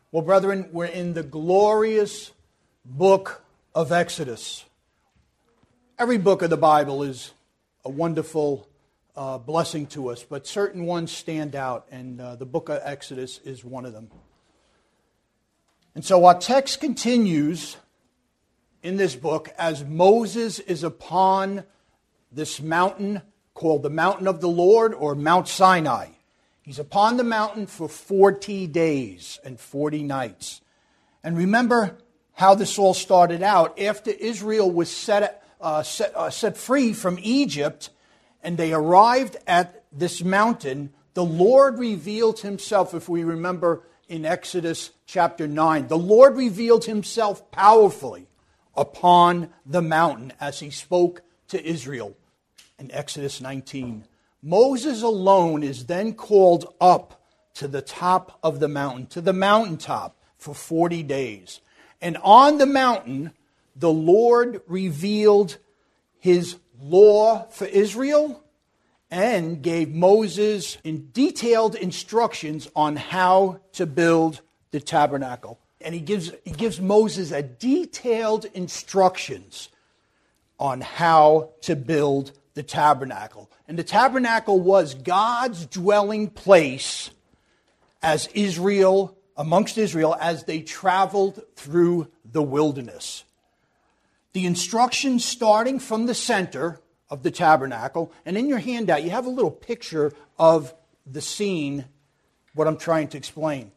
Well, brethren, we're in the glorious book of Exodus. Every book of the Bible is a wonderful blessing to us, but certain ones stand out, and the book of Exodus is one of them. And so our text continues in this book as Moses is upon this mountain called the Mountain of the Lord, or Mount Sinai. He's upon the mountain for 40 days and 40 nights. And remember how this all started out. After Israel was set free from Egypt, and they arrived at this mountain, the Lord revealed himself, if we remember in Exodus chapter 9. The Lord revealed himself powerfully upon the mountain as he spoke to Israel in Exodus 19. Moses alone is then called up to the top of the mountain, to the mountaintop, for 40 days. And on the mountain, the Lord revealed his law for Israel and gave Moses detailed instructions on how to build the tabernacle. And he gives Moses a detailed instructions on how to build the tabernacle. And the tabernacle was God's dwelling place as amongst Israel as they traveled through the wilderness. The instructions starting from the center of the tabernacle, and in your handout you have a little picture of the scene, what I'm trying to explain.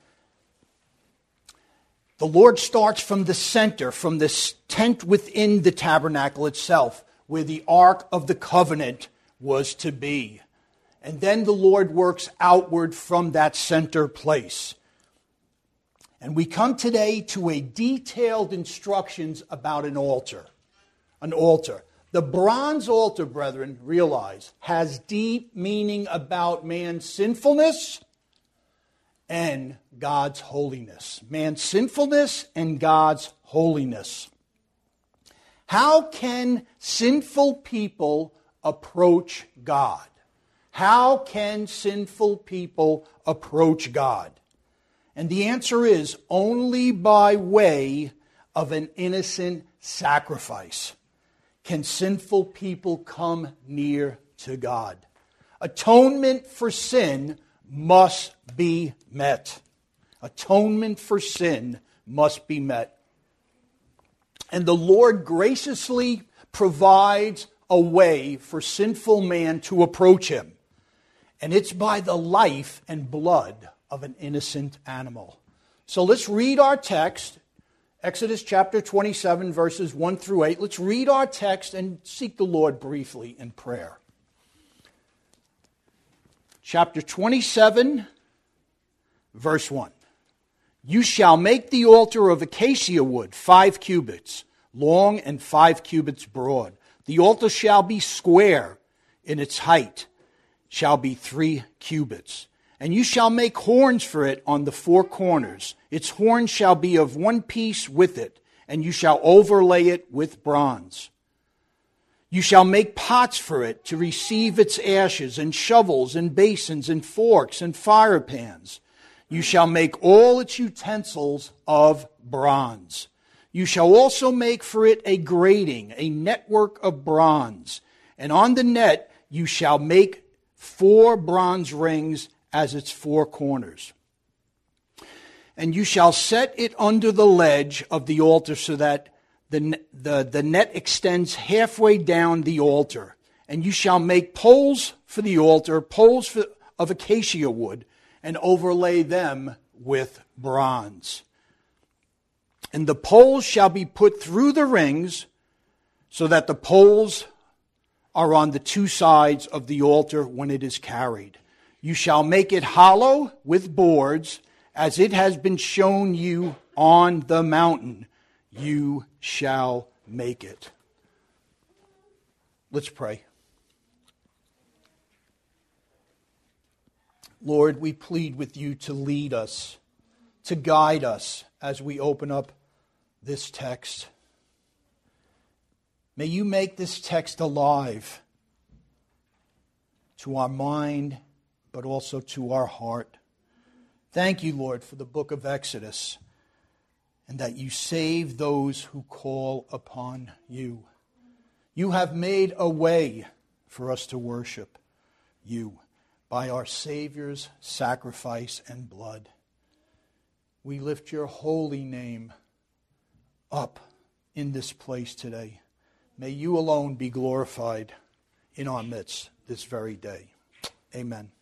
The Lord starts from the center, from this tent within the tabernacle itself, where the Ark of the Covenant was to be. And then the Lord works outward from that center place. And we come today to a detailed instructions about an altar. An altar. The bronze altar, brethren, realize, has deep meaning about man's sinfulness and God's holiness. Man's sinfulness and God's holiness. How can sinful people approach God? How can sinful people approach God? And the answer is only by way of an innocent sacrifice can sinful people come near to God. Atonement for sin must be met. Atonement for sin must be met. And the Lord graciously provides a way for sinful man to approach him. And it's by the life and blood of an innocent animal. So let's read our text, Exodus chapter 27, verses 1 through 8. Let's read our text and seek the Lord briefly in prayer. Chapter 27, verse 1. You shall make the altar of acacia wood, 5 cubits long and 5 cubits broad. The altar shall be square, in its height shall be 3 cubits. And you shall make horns for it on the 4 corners. Its horns shall be of one piece with it, and you shall overlay it with bronze. You shall make pots for it to receive its ashes, and shovels, and basins, and forks, and fire pans. You shall make all its utensils of bronze. You shall also make for it a grating, a network of bronze. And on the net you shall make 4 bronze rings as its 4 corners. And you shall set it under the ledge of the altar so that the net extends halfway down the altar. And you shall make poles for the altar, of acacia wood, and overlay them with bronze. And the poles shall be put through the rings so that the poles are on the 2 sides of the altar when it is carried. You shall make it hollow with boards, as it has been shown you on the mountain. You shall make it. Let's pray. Lord, we plead with you to lead us, to guide us as we open up this text. May you make this text alive to our mind, but also to our heart. Thank you, Lord, for the book of Exodus, and that you save those who call upon you. You have made a way for us to worship you by our Savior's sacrifice and blood. We lift your holy name up in this place today. May you alone be glorified in our midst this very day. Amen.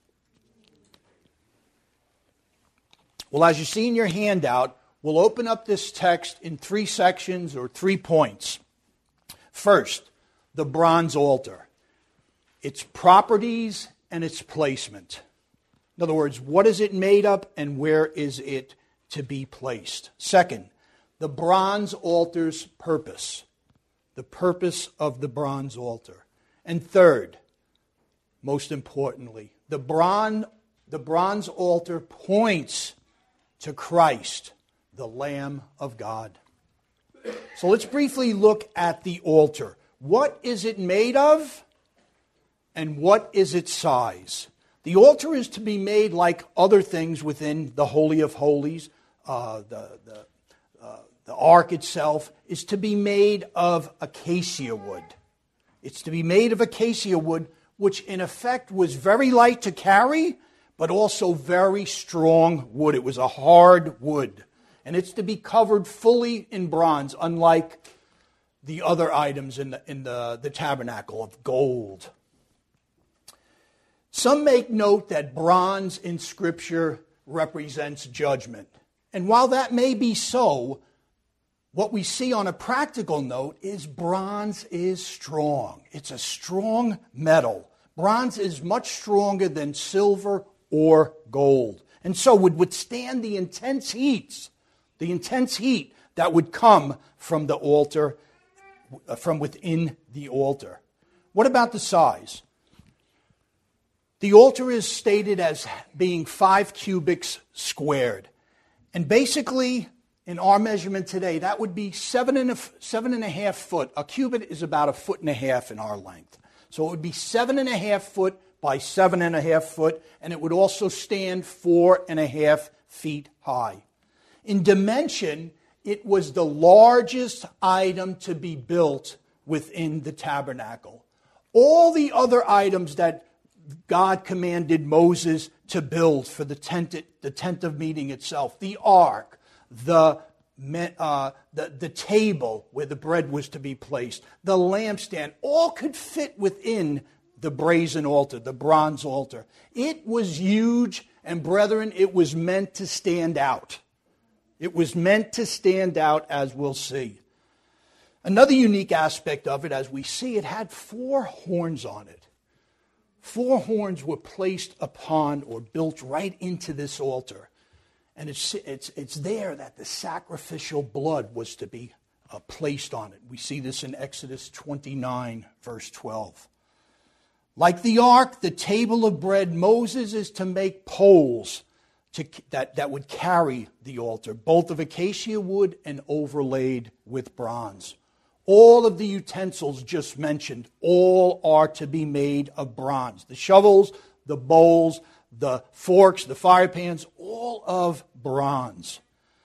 Well, as you see in your handout, we'll open up this text in 3 sections or 3 points. First, the bronze altar. Its properties and its placement. In other words, what is it made of and where is it to be placed? Second, the bronze altar's purpose. The purpose of the bronze altar. And third, most importantly, the bronze altar points to Christ, the Lamb of God. So let's briefly look at the altar. What is it made of? And what is its size? The altar is to be made like other things within the Holy of Holies. The ark itself is to be made of acacia wood. It's to be made of acacia wood, which in effect was very light to carry, but also very strong wood. It was a hard wood. And it's to be covered fully in bronze, unlike the other items in the tabernacle of gold. Some make note that bronze in Scripture represents judgment. And while that may be so, what we see on a practical note is bronze is strong. It's a strong metal. Bronze is much stronger than silver or gold, and so would withstand the intense heat that would come from the altar, from within the altar. What about the size? The altar is stated as being 5 cubits squared. And basically, in our measurement today, that would be 7.5 foot. A cubit is about 1.5 feet in our length. So it would be 7.5 foot by 7.5 foot, and it would also stand 4.5 feet high. In dimension, it was the largest item to be built within the tabernacle. All the other items that God commanded Moses to build for the tent of meeting itself, the ark, the table where the bread was to be placed, the lampstand, all could fit within the brazen altar, the bronze altar. It was huge, and brethren, it was meant to stand out. It was meant to stand out, as we'll see. Another unique aspect of it, as we see, it had 4 horns on it. 4 horns were placed upon or built right into this altar. And it's there that the sacrificial blood was to be placed on it. We see this in Exodus 29, verse 12. Like the ark, the table of bread, Moses is to make poles that would carry the altar, both of acacia wood and overlaid with bronze. All of the utensils just mentioned, all are to be made of bronze. The shovels, the bowls, the forks, the fire pans, all of bronze.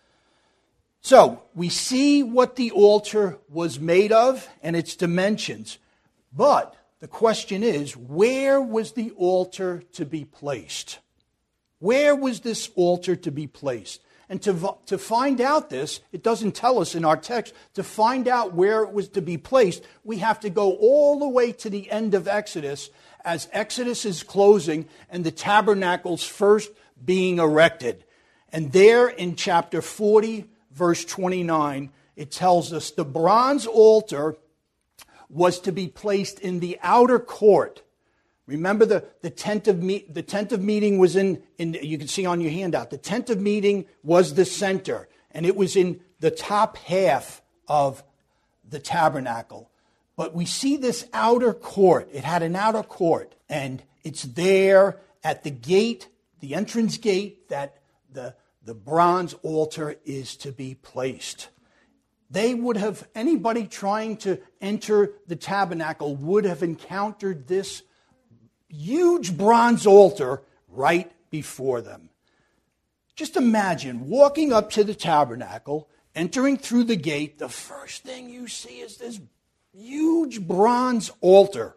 So, we see what the altar was made of and its dimensions. But the question is, where was the altar to be placed? Where was this altar to be placed? And to find out this, it doesn't tell us in our text, to find out where it was to be placed, we have to go all the way to the end of Exodus, as Exodus is closing and the tabernacle's first being erected. And there in chapter 40, verse 29, it tells us the bronze altar was to be placed in the outer court. Remember the tent of meeting was in you can see on your handout. The tent of meeting was the center, and it was in the top half of the tabernacle. But we see this outer court. It had an outer court, and it's there at the gate, the entrance gate, that the bronze altar is to be placed. Anybody trying to enter the tabernacle would have encountered this huge bronze altar right before them. Just imagine walking up to the tabernacle, entering through the gate. The first thing you see is this huge bronze altar.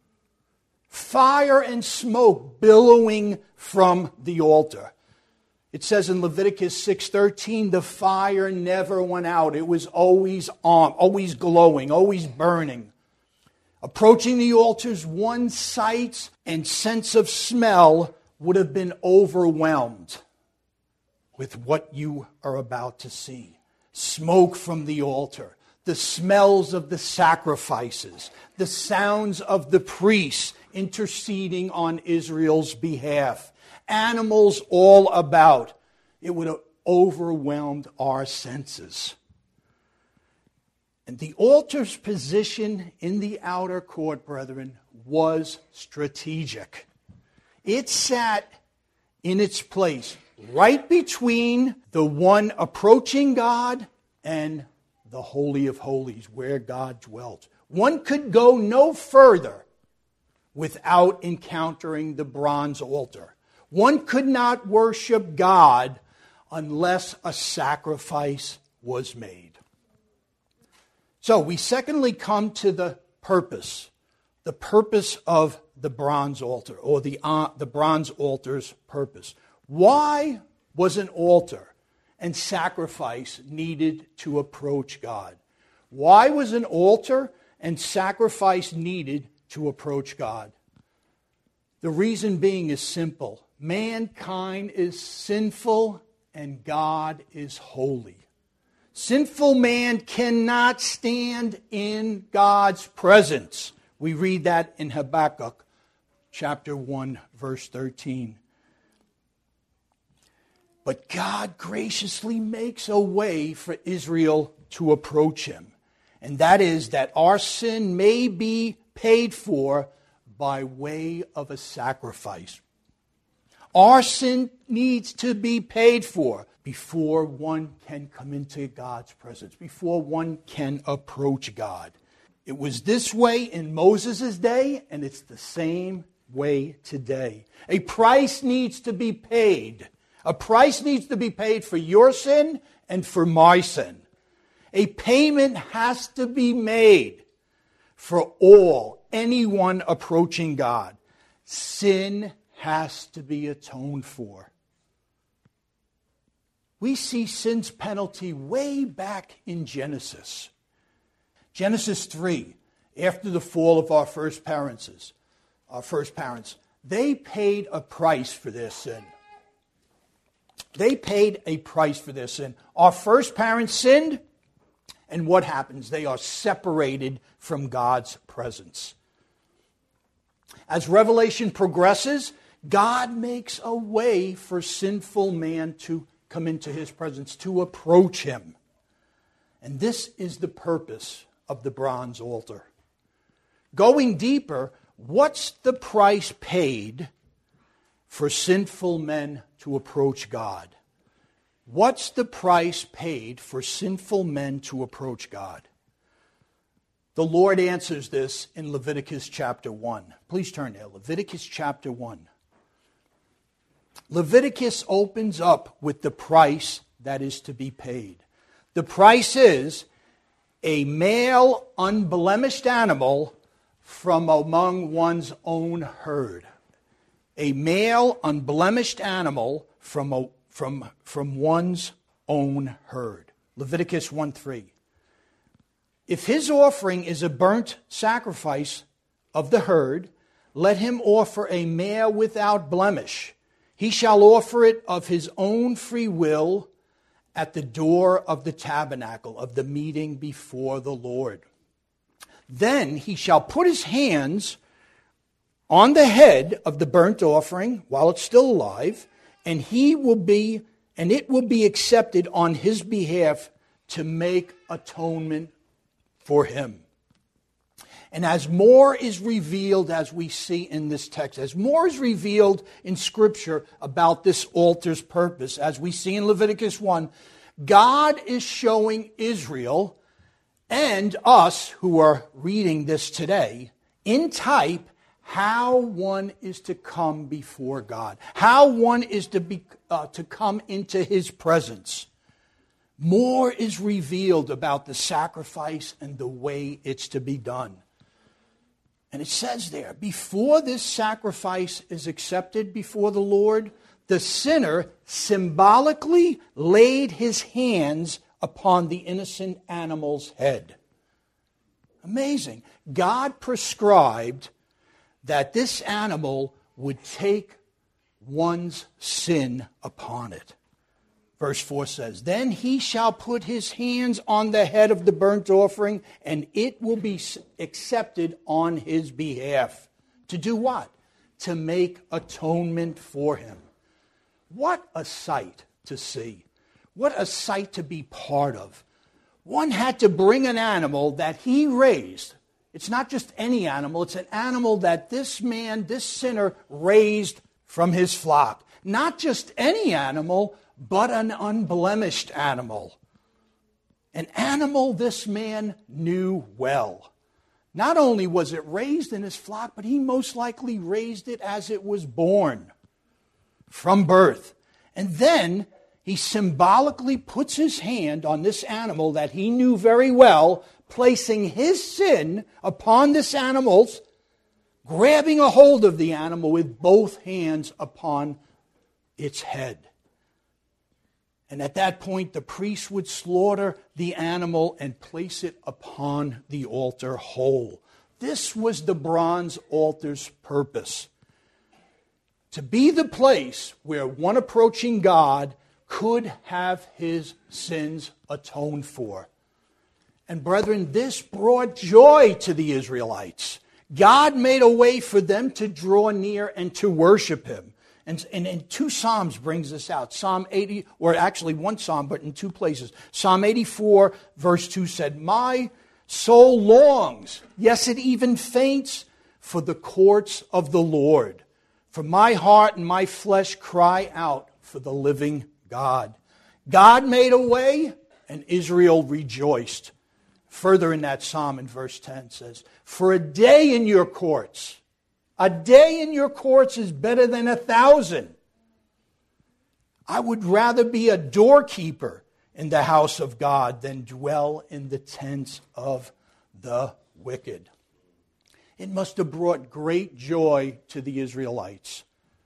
Fire and smoke billowing from the altar. It says in Leviticus 6:13, the fire never went out. It was always on, always glowing, always burning. Approaching the altars, one's sight and sense of smell would have been overwhelmed with what you are about to see. Smoke from the altar, the smells of the sacrifices, the sounds of the priests interceding on Israel's behalf, animals all about. It would have overwhelmed our senses. And the altar's position in the outer court, brethren, was strategic. It sat in its place right between the one approaching God and the Holy of Holies, where God dwelt. One could go no further without encountering the bronze altar. One could not worship God unless a sacrifice was made. So we secondly come to the purpose of the bronze altar, or the bronze altar's purpose. Why was an altar and sacrifice needed to approach God? Why was an altar and sacrifice needed to approach God? The reason being is simple. Mankind is sinful and God is holy. Sinful man cannot stand in God's presence. We read that in Habakkuk chapter 1, verse 13. But God graciously makes a way for Israel to approach him. And that is that our sin may be paid for by way of a sacrifice. Our sin needs to be paid for before one can come into God's presence, before one can approach God. It was this way in Moses' day, and it's the same way today. A price needs to be paid. A price needs to be paid for your sin and for my sin. A payment has to be made for anyone approaching God. Sin has to be atoned for. We see sin's penalty way back in Genesis. Genesis 3, after the fall of our first parents, they paid a price for their sin. They paid a price for their sin. Our first parents sinned, and what happens? They are separated from God's presence. As Revelation progresses, God makes a way for sinful man to come into his presence, to approach him. And this is the purpose of the bronze altar. Going deeper, what's the price paid for sinful men to approach God? What's the price paid for sinful men to approach God? The Lord answers this in Leviticus chapter 1. Please turn there. Leviticus chapter 1. Leviticus opens up with the price that is to be paid. The price is a male, unblemished animal from among one's own herd. A male, unblemished animal from one's own herd. Leviticus 1:3. If his offering is a burnt sacrifice of the herd, let him offer a male without blemish. He shall offer it of his own free will at the door of the tabernacle of the meeting before the Lord. Then he shall put his hands on the head of the burnt offering while it's still alive, and it will be accepted on his behalf to make atonement for him. And as more is revealed, as we see in this text, as more is revealed in Scripture about this altar's purpose, as we see in Leviticus 1, God is showing Israel and us who are reading this today, in type, how one is to come before God, how one is to come into His presence. More is revealed about the sacrifice and the way it's to be done. And it says there, before this sacrifice is accepted before the Lord, the sinner symbolically laid his hands upon the innocent animal's head. Amazing. God prescribed that this animal would take one's sin upon it. Verse 4 says, "Then he shall put his hands on the head of the burnt offering, and it will be accepted on his behalf." To do what? To make atonement for him. What a sight to see. What a sight to be part of. One had to bring an animal that he raised. It's not just any animal. It's an animal that this man, this sinner, raised from his flock. Not just any animal, but an unblemished animal. An animal this man knew well. Not only was it raised in his flock, but he most likely raised it as it was born, from birth. And then he symbolically puts his hand on this animal that he knew very well, placing his sin upon this animal's, grabbing a hold of the animal with both hands upon its head. And at that point, the priest would slaughter the animal and place it upon the altar whole. This was the bronze altar's purpose. To be the place where one approaching God could have his sins atoned for. And brethren, this brought joy to the Israelites. God made a way for them to draw near and to worship him. And two Psalms brings this out. Psalm 80, or actually one Psalm, but in two places. Psalm 84, verse 2 said, "My soul longs, yes, it even faints, for the courts of the Lord. For my heart and my flesh cry out for the living God." God made a way, and Israel rejoiced. Further in that psalm in verse 10 says, "For a day in your courts, a day in your courts is better than 1,000. I would rather be a doorkeeper in the house of God than dwell in the tents of the wicked." It must have brought great joy to the Israelites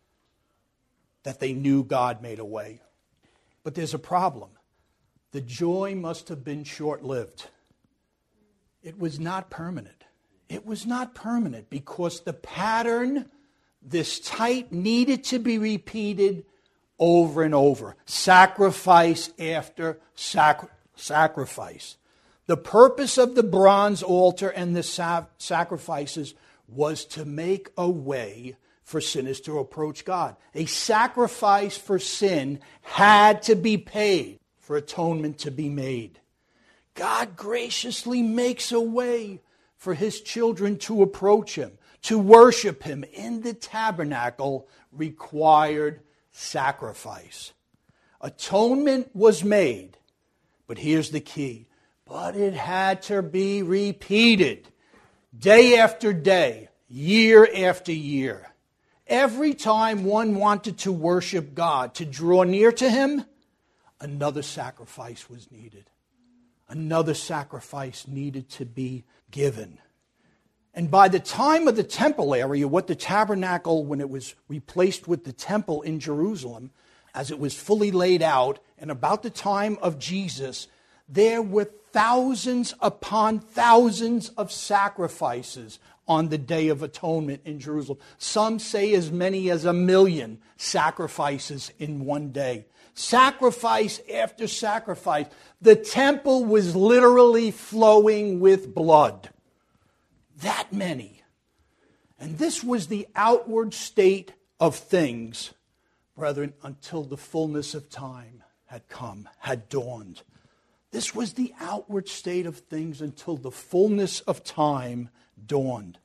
that they knew God made a way. But there's a problem. The joy must have been short-lived. It was not permanent. It was not permanent because the pattern, this type, needed to be repeated over and over. Sacrifice after sacrifice. The purpose of the bronze altar and the sacrifices was to make a way for sinners to approach God. A sacrifice for sin had to be paid for atonement to be made. God graciously makes a way for his children to approach him, to worship him in the tabernacle required sacrifice. Atonement was made, but here's the key. But it had to be repeated day after day, year after year. Every time one wanted to worship God, to draw near to him, another sacrifice was needed. Another sacrifice needed to be given. And by the time of the temple area, what the tabernacle, when it was replaced with the temple in Jerusalem, as it was fully laid out, and about the time of Jesus, there were thousands upon thousands of sacrifices on the Day of Atonement in Jerusalem. Some say as many as 1 million sacrifices in one day. Sacrifice after sacrifice. The temple was literally flowing with blood. That many. And this was the outward state of things, brethren, until the fullness of time had come, had dawned. This was the outward state of things until the fullness of time dawned.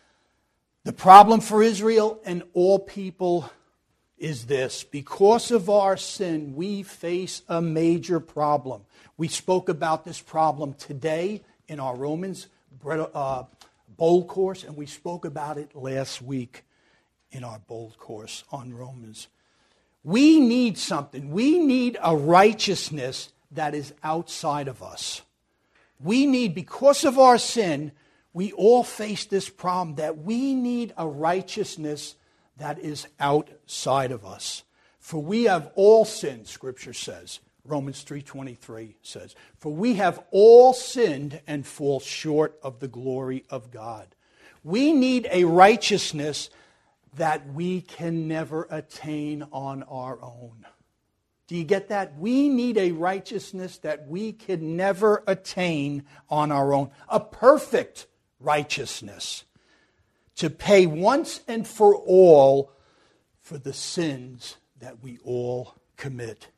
The problem for Israel and all people is this. Because of our sin, we face a major problem. We spoke about this problem today in our Romans bold course, and we spoke about it last week in our bold course on Romans. We need something. We need a righteousness that is outside of us. We need, because of our sin, we all face this problem that we need a righteousness that is outside of us. For we have all sinned, Scripture says. Romans 3:23 says, for we have all sinned and fall short of the glory of God. We need a righteousness that we can never attain on our own. Do you get that? We need a righteousness that we can never attain on our own. A perfect righteousness to pay once and for all for the sins that we all commit.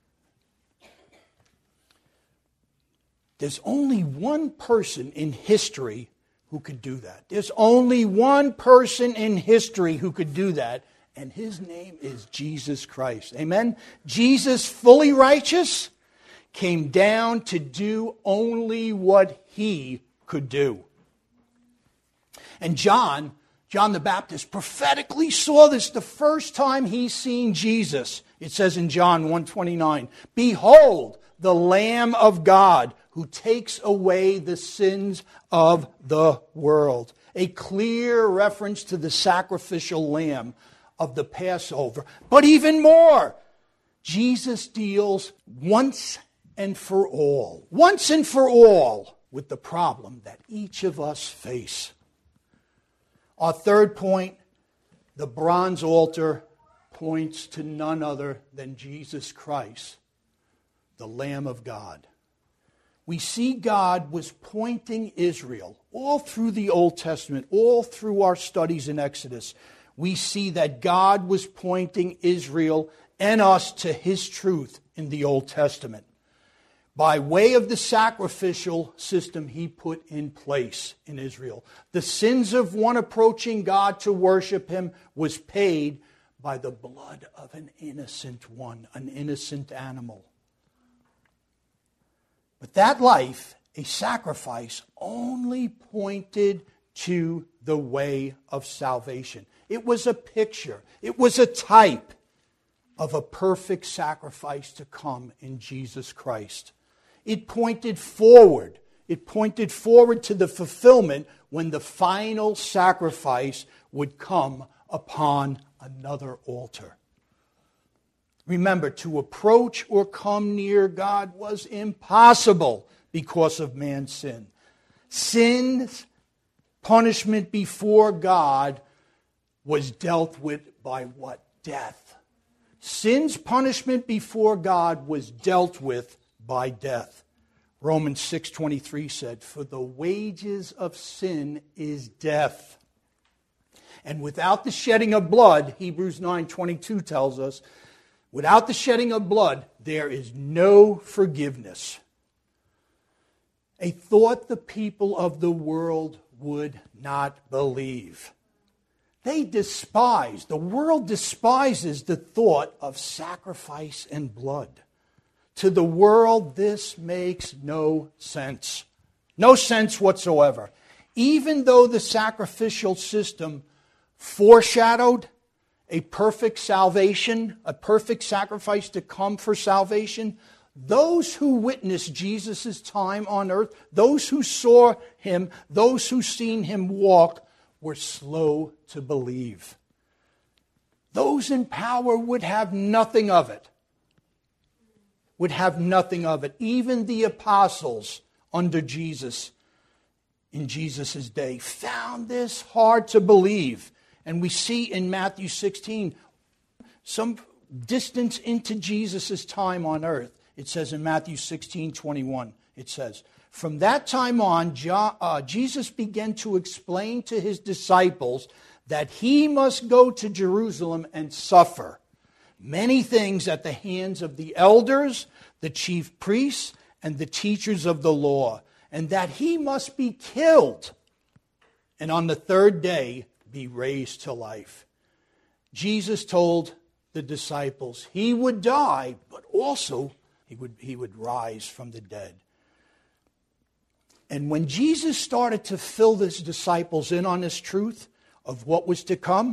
There's only one person in history who could do that. There's only one person in history who could do that, and his name is Jesus Christ. Amen? Jesus, fully righteous, came down to do only what he could do. And John the Baptist prophetically saw this the first time he seen Jesus. It says in John 1:29, behold, the Lamb of God who takes away the sins of the world. A clear reference to the sacrificial lamb of the Passover. But even more, Jesus deals once and for all with the problem that each of us face. Our third point, the bronze altar points to none other than Jesus Christ, the Lamb of God. We see God was pointing Israel all through the Old Testament, all through our studies in Exodus. We see that God was pointing Israel and us to his truth in the Old Testament. By way of the sacrificial system he put in place in Israel. The sins of one approaching God to worship him was paid by the blood of an innocent one, an innocent animal. But that life, a sacrifice, only pointed to the way of salvation. It was a picture. It was a type of a perfect sacrifice to come in Jesus Christ. It pointed forward. It pointed forward to the fulfillment when the final sacrifice would come upon another altar. Remember, to approach or come near God was impossible because of man's sin. Sin's punishment before God was dealt with by what? Death. Sin's punishment before God was dealt with by death. Romans 6:23 said, for the wages of sin is death. And without the shedding of blood, Hebrews 9:22 tells us, without the shedding of blood, there is no forgiveness. A thought the people of the world would not believe. The world despises the thought of sacrifice and blood. To the world, this makes no sense. No sense whatsoever. Even though the sacrificial system foreshadowed a perfect salvation, a perfect sacrifice to come for salvation, those who witnessed Jesus' time on earth, those who saw him, those who seen him walk, were slow to believe. Those in power would have nothing of it. Would have nothing of it. Even the apostles under Jesus, in Jesus' day, found this hard to believe. And we see in Matthew 16, some distance into Jesus' time on earth. It says in Matthew 16:21, it says, from that time on, Jesus began to explain to his disciples that he must go to Jerusalem and suffer many things at the hands of the elders, the chief priests, and the teachers of the law, and that he must be killed, and on the third day be raised to life. Jesus told the disciples he would die, but also he would rise from the dead. And when Jesus started to fill his disciples in on this truth of what was to come,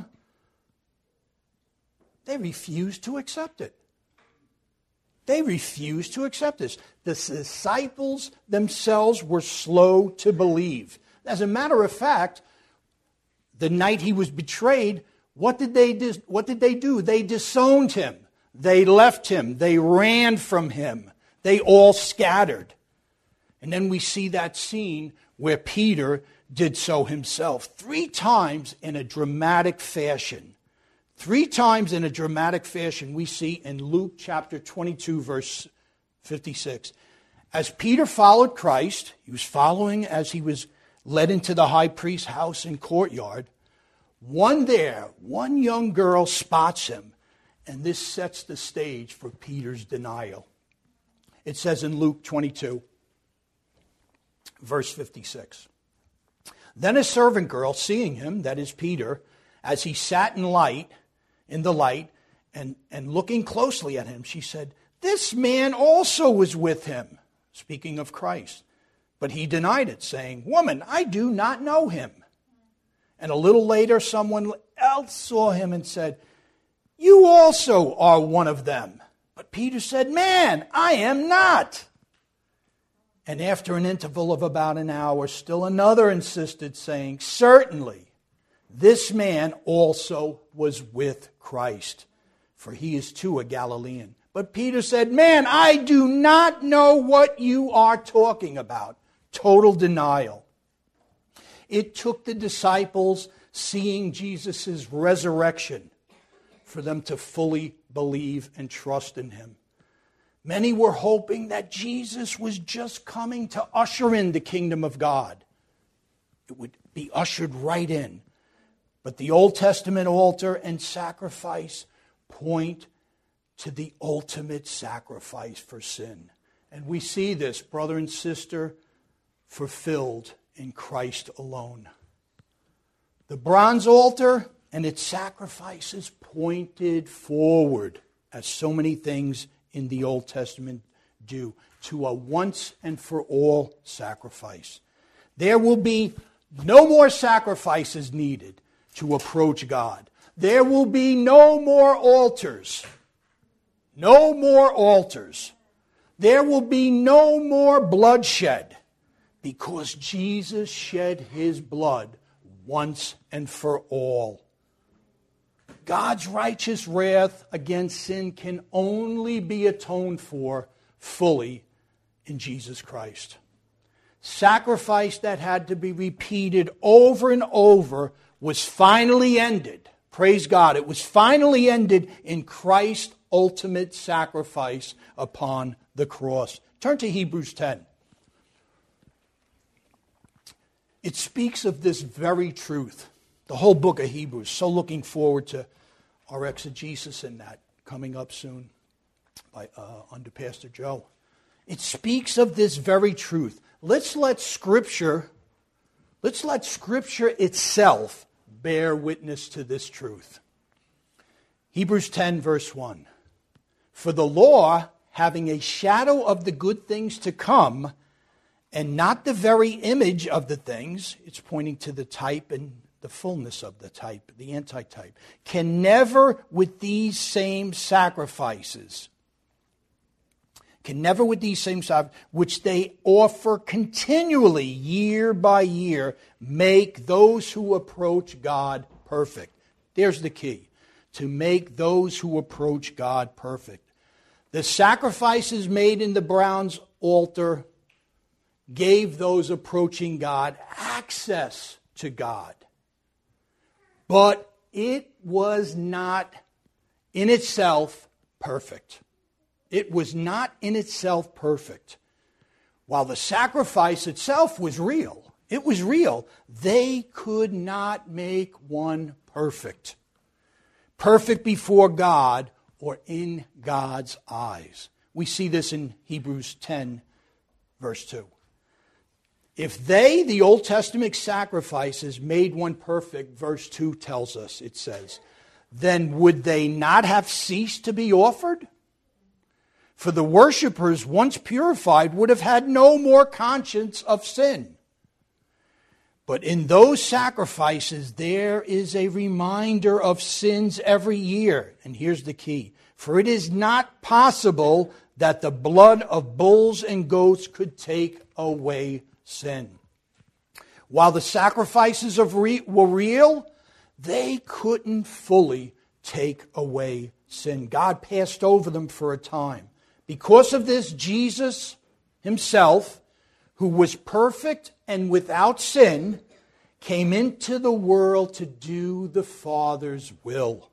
they refused to accept it. They refused to accept this. The disciples themselves were slow to believe. As a matter of fact, the night he was betrayed, what did they do? They disowned him. They left him. They ran from him. They all scattered. And then we see that scene where Peter did so himself 3 times in a dramatic fashion. 3 times in a dramatic fashion we see in Luke chapter 22, verse 56. As Peter followed Christ, he was following as he was led into the high priest's house and courtyard. One young girl spots him, and this sets the stage for Peter's denial. It says in Luke 22, verse 56. Then a servant girl, seeing him, that is Peter, as he sat in the light, and looking closely at him, she said, "This man also was with him," speaking of Christ. But he denied it, saying, "Woman, I do not know him." And a little later, someone else saw him and said, "You also are one of them." But Peter said, "Man, I am not." And after an interval of about an hour, still another insisted, saying, "Certainly, this man also was with Christ, for he is too a Galilean." But Peter said, "Man, I do not know what you are talking about." Total denial. It took the disciples seeing Jesus' resurrection for them to fully believe and trust in him. Many were hoping that Jesus was just coming to usher in the kingdom of God. It would be ushered right in. But the Old Testament altar and sacrifice point to the ultimate sacrifice for sin. And we see this, brother and sister, fulfilled in Christ alone. The bronze altar and its sacrifices pointed forward, as so many things in the Old Testament do, to a once and for all sacrifice. There will be no more sacrifices needed to approach God. There will be no more altars. No more altars. There will be no more bloodshed, because Jesus shed his blood once and for all. God's righteous wrath against sin can only be atoned for fully in Jesus Christ. Sacrifice that had to be repeated over and over was finally ended. Praise God. It was finally ended in Christ's ultimate sacrifice upon the cross. Turn to Hebrews 10. It speaks of this very truth. The whole book of Hebrews. So looking forward to our exegesis in that coming up soon under Pastor Joe. It speaks of this very truth. Let's let Scripture itself bear witness to this truth. Hebrews 10, verse 1. For the law, having a shadow of the good things to come, and not the very image of the things, it's pointing to the type and the fullness of the type, the antitype, can never with these same sacrifices, which they offer continually year by year, make those who approach God perfect. There's the key, to make those who approach God perfect. The sacrifices made in the bronze altar gave those approaching God access to God. But it was not in itself perfect. It was not in itself perfect. While the sacrifice itself was real, it was real, they could not make one perfect. Perfect before God or in God's eyes. We see this in Hebrews 10, verse 2. If they, the Old Testament sacrifices, made one perfect, verse 2 tells us, it says, then would they not have ceased to be offered? For the worshipers, once purified, would have had no more conscience of sin. But in those sacrifices, there is a reminder of sins every year. And here's the key. For it is not possible that the blood of bulls and goats could take away sin. While the sacrifices were real, they couldn't fully take away sin. God passed over them for a time. Because of this, Jesus himself, who was perfect and without sin, came into the world to do the Father's will.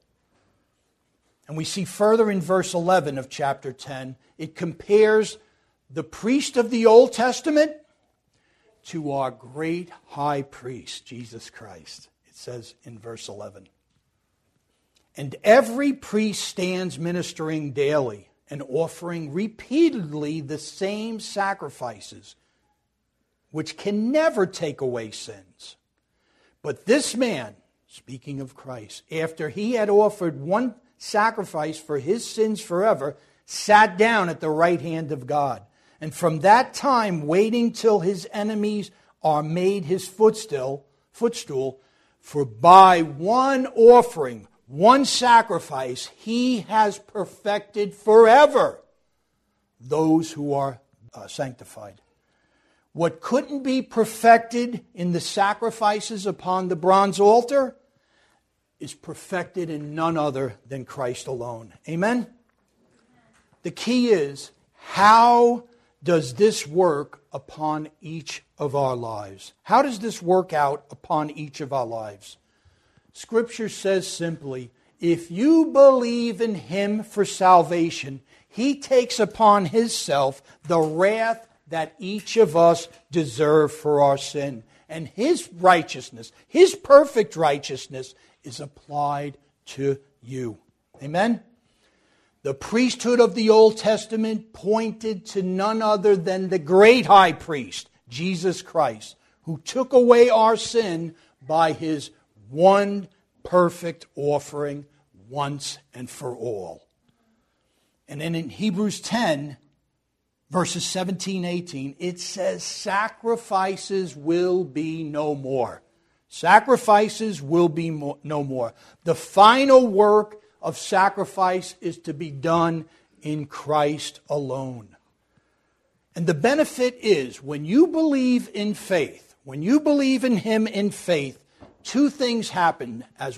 And we see further in verse 11 of chapter 10, it compares the priest of the Old Testament to our great high priest, Jesus Christ. It says in verse 11, and every priest stands ministering daily and offering repeatedly the same sacrifices, which can never take away sins. But this man, speaking of Christ, after he had offered one sacrifice for his sins forever, sat down at the right hand of God. And from that time, waiting till his enemies are made his footstool, for by one offering, one sacrifice, he has perfected forever those who are sanctified. What couldn't be perfected in the sacrifices upon the bronze altar is perfected in none other than Christ alone. Amen? The key is, how does this work upon each of our lives? How does this work out upon each of our lives? Scripture says simply, if you believe in him for salvation, he takes upon himself the wrath that each of us deserve for our sin. And his righteousness, his perfect righteousness, is applied to you. Amen? The priesthood of the Old Testament pointed to none other than the great high priest, Jesus Christ, who took away our sin by his one perfect offering once and for all. And then in Hebrews 10, verses 17, 18, it says, sacrifices will be no more. Sacrifices will be no more. The final work of sacrifice is to be done in Christ alone. And the benefit is, when you believe in faith, when you believe in him in faith, two things happen as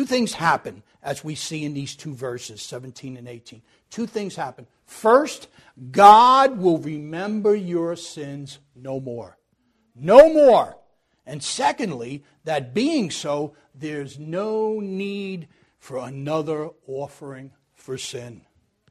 we see in these two verses, 17 and 18. Two things happen. First, God will remember your sins no more. No more. And secondly, that being so, there's no need for another offering for sin.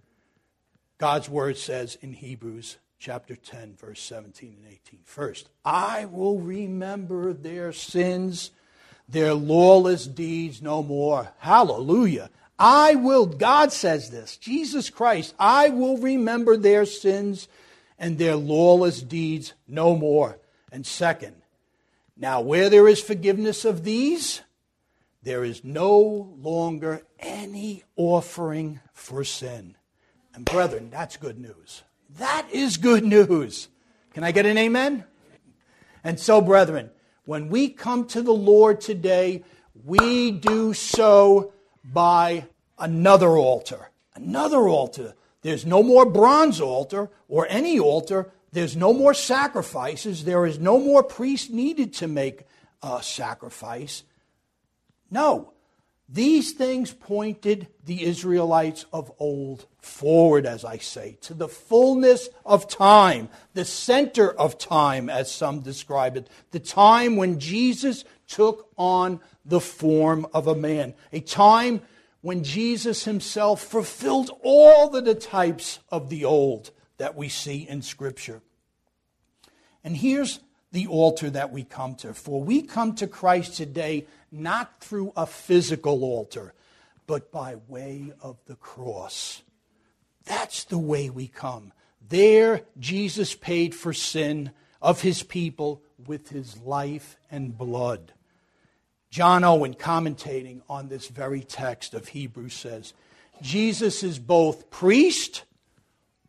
God's word says in Hebrews chapter 10, verse 17 and 18. First, I will remember their sins, their lawless deeds no more. Hallelujah. I will, God says this, Jesus Christ, I will remember their sins and their lawless deeds no more. And second, now where there is forgiveness of these, there is no longer any offering for sin. And brethren, that's good news. That is good news. Can I get an amen? And so, brethren, when we come to the Lord today, we do so by another altar. Another altar. There's no more bronze altar or any altar. There's no more sacrifices. There is no more priest needed to make a sacrifice. No. These things pointed the Israelites of old forward, as I say, to the fullness of time, the center of time, as some describe it, the time when Jesus took on the form of a man, a time when Jesus himself fulfilled all the types of the old that we see in Scripture. And here's the altar that we come to. For we come to Christ today not through a physical altar, but by way of the cross. That's the way we come. There, Jesus paid for sin of his people with his life and blood. John Owen, commentating on this very text of Hebrews, says, Jesus is both priest,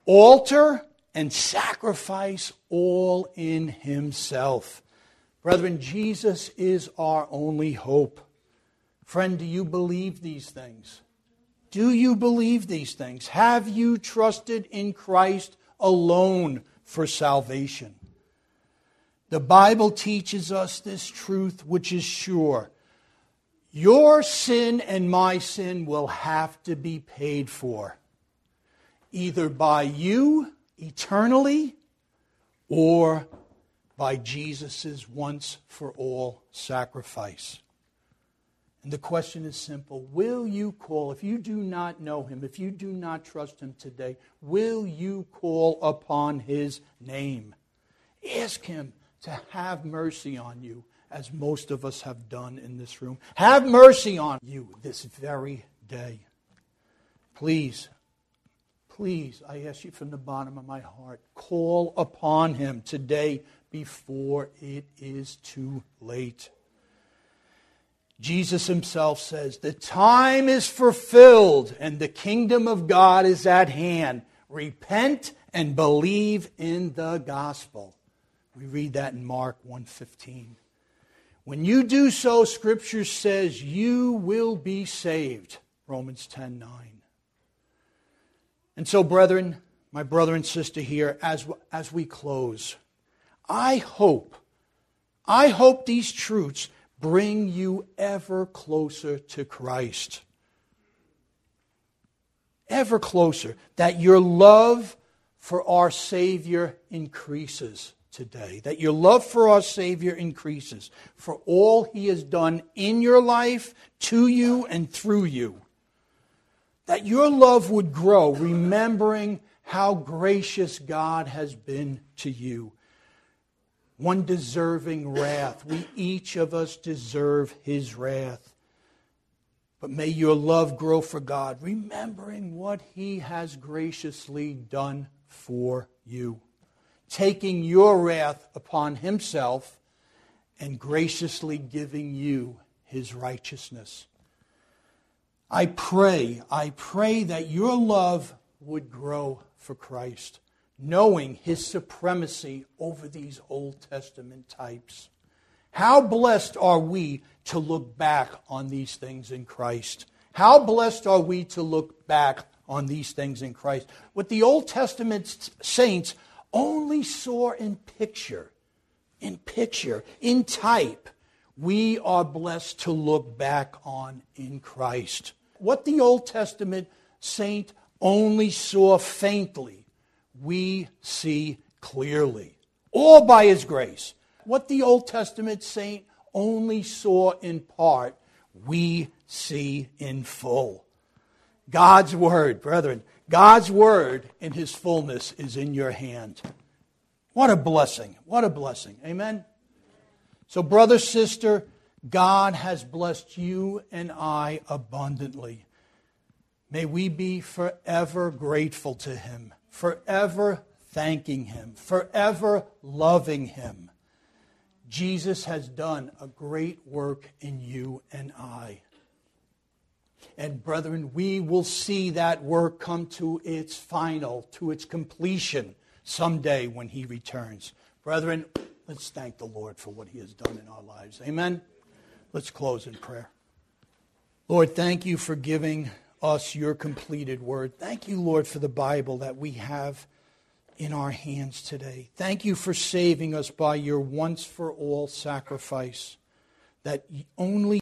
altar and sacrifice all in himself. Brethren, Jesus is our only hope. Friend, do you believe these things? Do you believe these things? Have you trusted in Christ alone for salvation? The Bible teaches us this truth, which is sure. Your sin and my sin will have to be paid for, either by you eternally or by Jesus' once-for-all sacrifice. And the question is simple. Will you call, if you do not know him, if you do not trust him today, will you call upon his name? Ask him to have mercy on you, as most of us have done in this room. Have mercy on you this very day. Please, I ask you from the bottom of my heart, call upon him today before it is too late. Jesus himself says, the time is fulfilled and the kingdom of God is at hand. Repent and believe in the gospel. We read that in Mark 1:15. When you do so, Scripture says you will be saved. Romans 10:9. And so, brethren, my brother and sister here, as we close, I hope these truths bring you ever closer to Christ. Ever closer. That your love for our Savior increases today. That your love for our Savior increases. For all he has done in your life, to you, and through you. That your love would grow, remembering how gracious God has been to you. One deserving wrath. We each of us deserve his wrath. But may your love grow for God, remembering what he has graciously done for you. Taking your wrath upon himself and graciously giving you his righteousness. I pray that your love would grow for Christ, knowing his supremacy over these Old Testament types. How blessed are we to look back on these things in Christ? How blessed are we to look back on these things in Christ? What the Old Testament saints only saw in picture, in type, we are blessed to look back on in Christ. What the Old Testament saint only saw faintly, we see clearly, all by his grace. What the Old Testament saint only saw in part, we see in full. God's Word, brethren, God's Word in his fullness is in your hand. What a blessing. What a blessing. Amen? So, brother, sister, God has blessed you and I abundantly. May we be forever grateful to him, forever thanking him, forever loving him. Jesus has done a great work in you and I. And brethren, we will see that work come to its final, to its completion someday when he returns. Brethren, let's thank the Lord for what he has done in our lives. Amen? Let's close in prayer. Lord, thank you for giving us your completed word. Thank you, Lord, for the Bible that we have in our hands today. Thank you for saving us by your once-for-all sacrifice that only